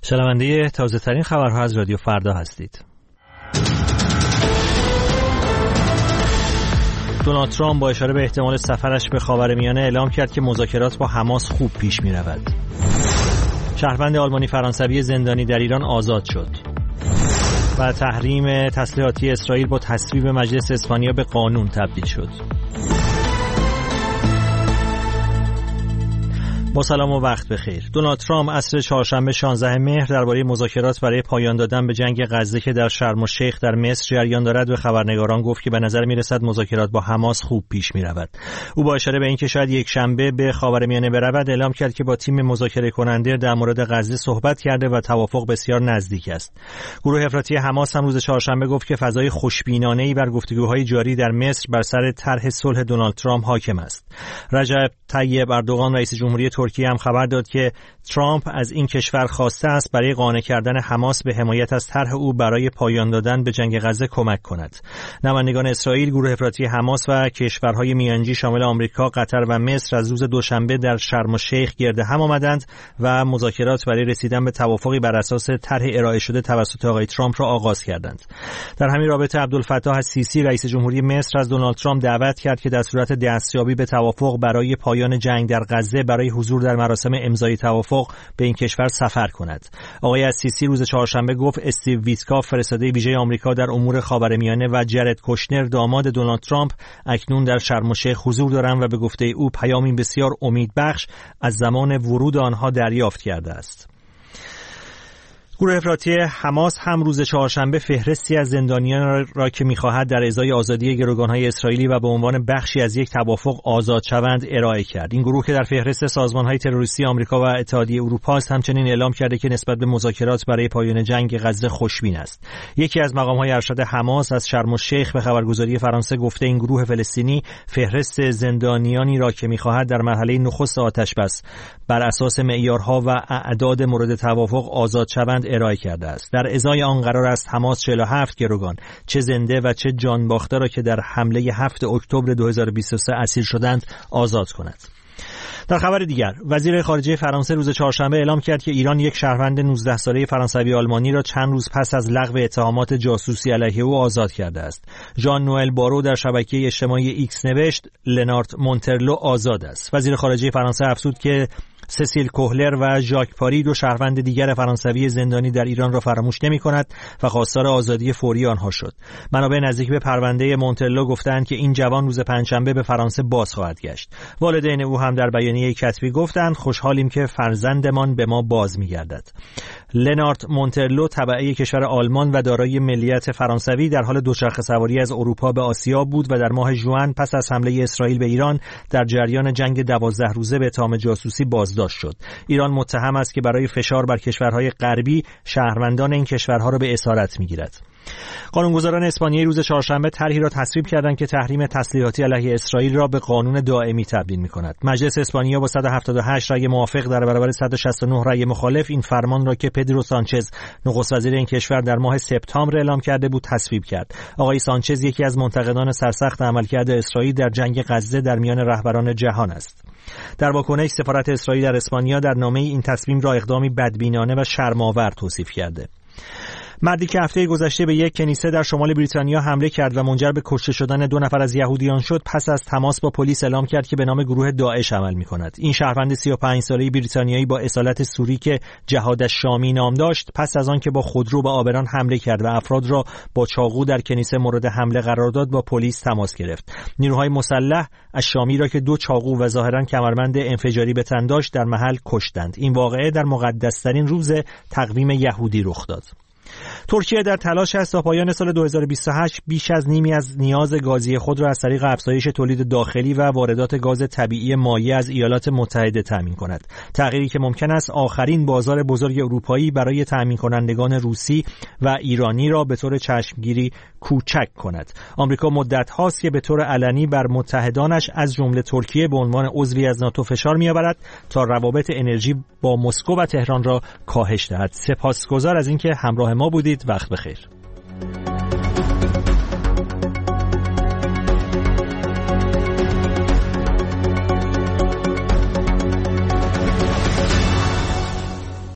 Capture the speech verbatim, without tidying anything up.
شنونده تازه ترین خبرها از رادیو فردا هستید. دونالد ترامپ با اشاره به احتمال سفرش به خاورمیانه اعلام کرد که مذاکرات با حماس خوب پیش می رود. شهروند آلمانی فرانسوی زندانی در ایران آزاد شد. و تحریم تسلیحاتی اسرائیل با تصویب مجلس اسپانیا به قانون تبدیل شد. با سلام و وقت بخیر. دونالد ترامپ عصر چهارشنبه شانزدهم مهر درباره مذاکرات برای پایان دادن به جنگ غزه که در شرم الشیخ در مصر جریان دارد به خبرنگاران گفت که به نظر می‌رسد مذاکرات با حماس خوب پیش می‌رود. او با اشاره به اینکه شاید یک شنبه به خاورمیانه برود اعلام کرد که با تیم مذاکره کننده در مورد غزه صحبت کرده و توافق بسیار نزدیک است. گروه افراطی حماس هم روز چهارشنبه گفت که فضای خوشبینانه‌ای بر گفتگوهای جاری در مصر بر سر طرح صلح دونالد ترامپ حاکم است. رجب طیب اردوغان رئیس جمهوری ترکیه هم خبر داد که ترامپ از این کشور خواسته است برای قانع کردن حماس به حمایت از طرح او برای پایان دادن به جنگ غزه کمک کند. نمایندگان اسرائیل، گروه افراطی حماس و کشورهای میانجی شامل آمریکا، قطر و مصر از روز دوشنبه در شرم الشیخ گرد هم آمدند و مذاکرات برای رسیدن به توافقی بر اساس طرح ارائه شده توسط آقای ترامپ را آغاز کردند. در همین رابطه عبدالفتاح السیسی رئیس جمهوری مصر از دونالد ترامپ دعوت کرد که در صورت دستیابی به توافق برای پایان جنگ در غزه برای حضور در مراسم امضای توافق به این کشور سفر کند. آقای السیسی روز چهارشنبه گفت استیو ویتکاف فرستاده ویژه آمریکا در امور خاورمیانه و جرد کوشنر داماد دونالد ترامپ اکنون در شرم الشیخ حضور دارند و به گفته او پیامی بسیار امیدبخش از زمان ورود آنها دریافت کرده است. گروه افراطی حماس هم روز چهارشنبه فهرستی از زندانیان را که می‌خواهد در ازای آزادی گروگان‌های اسرائیلی و به عنوان بخشی از یک توافق آزاد شوند ارائه کرد. این گروه که در فهرست سازمان‌های تروریستی آمریکا و اتحادیه اروپا است همچنین اعلام کرده که نسبت به مذاکرات برای پایان جنگ غزه خوشبین است. یکی از مقام‌های ارشد حماس از شرم الشیخ به خبرگزاری فرانسه گفته این گروه فلسطینی فهرست زندانیانی را که می‌خواهد در مرحله نخست آتش‌بس بر اساس معیارها و اعداد مورد توافق آزاد شوند ارائه کرده است. در ازای آن قرار است حماس چهل و هفت گروگان چه زنده و چه جان باخته را که در حمله هفتم اکتبر دو هزار و بیست و سه اسیر شدند آزاد کند. در خبر دیگر، وزیر خارجه فرانسه روز چهارشنبه اعلام کرد که ایران یک شهروند نوزده ساله فرانسوی آلمانی را چند روز پس از لغو اتهامات جاسوسی علیه او آزاد کرده است. ژان نوئل بارو در شبکه اجتماعی ایکس نوشت لنارت مونترلو آزاد است. وزیر خارجه فرانسه افزود که سسیل کوهلر و ژاک پاری دو شهروند دیگر فرانسوی زندانی در ایران را فراموش نمی‌کند و خواستار آزادی فوری آنها شد. منابع نزدیک به پرونده مونترلو گفتند که این جوان روز پنجشنبه به فرانسه باز خواهد گشت. والدین او هم در بیانیه کتبی گفتند خوشحالیم که فرزندمان به ما باز می‌گردد. لنارت مونترلو تبعه کشور آلمان و دارای ملیت فرانسوی در حال دوچرخه سواری از اروپا به آسیا بود و در ماه ژوئن پس از حمله اسرائیل به ایران در جریان جنگ دوازده روزه به اتهام جاسوسی بازداشت شد. ایران متهم است که برای فشار بر کشورهای غربی شهروندان این کشورها را به اسارت می‌گیرد. قانونگذاران اسپانیایی روز چهارشنبه طرحی را تصویب کردند که تحریم تسلیحاتی علیه اسرائیل را به قانون دائمی تبدیل می‌کند. مجلس اسپانیا با صد و هفتاد و هشت رأی موافق در برابر صد و شصت و نه رأی مخالف این فرمان را که پدرو سانچز نخست وزیر این کشور در ماه سپتامبر اعلام کرده بود تصویب کرد. آقای سانچز یکی از منتقدان سرسخت عملکرد اسرائیل در جنگ غزه در میان رهبران جهان است. در واکنش سفارت اسرائیل در اسپانیا در نامه این تصمیم را اقدامی بدبینانه و شرم‌آور توصیف کرده. مردی که هفته گذشته به یک کنیسه در شمال بریتانیا حمله کرد و منجر به کشته شدن دو نفر از یهودیان شد پس از تماس با پلیس اعلام کرد که به نام گروه داعش عمل می‌کند. این شهروند سی و پنج ساله‌ای بریتانیایی با اصالت سوری که جهاد الشامی نام داشت پس از آن که با خودرو به آبران حمله کرد و افراد را با چاقو در کنیسه مورد حمله قرار داد با پلیس تماس گرفت. نیروهای مسلح الشامی را که دو چاقو و ظاهراً کمربند انفجاری به تن داشت در محل کشتند. این واقعه در مقدس‌ترین روز تقویم یهودی رخ داد. ترکیه در تلاش است تا پایان سال دو هزار و بیست و هشت بیش از نیمی از نیاز گازی خود را از طریق افزایش تولید داخلی و واردات گاز طبیعی مایع از ایالات متحده تامین کند. تغییری که ممکن است آخرین بازار بزرگ اروپایی برای تامین کنندگان روسی و ایرانی را به طور چشمگیری کوچک کند. آمریکا مدت هاست که به طور علنی بر متحدانش از جمله ترکیه به عنوان عضوی از ناتو فشار می‌آورد تا روابط انرژی با مسکو و تهران را کاهش دهد. سپاسگزار از اینکه همراه ما بودید. وقت بخیر.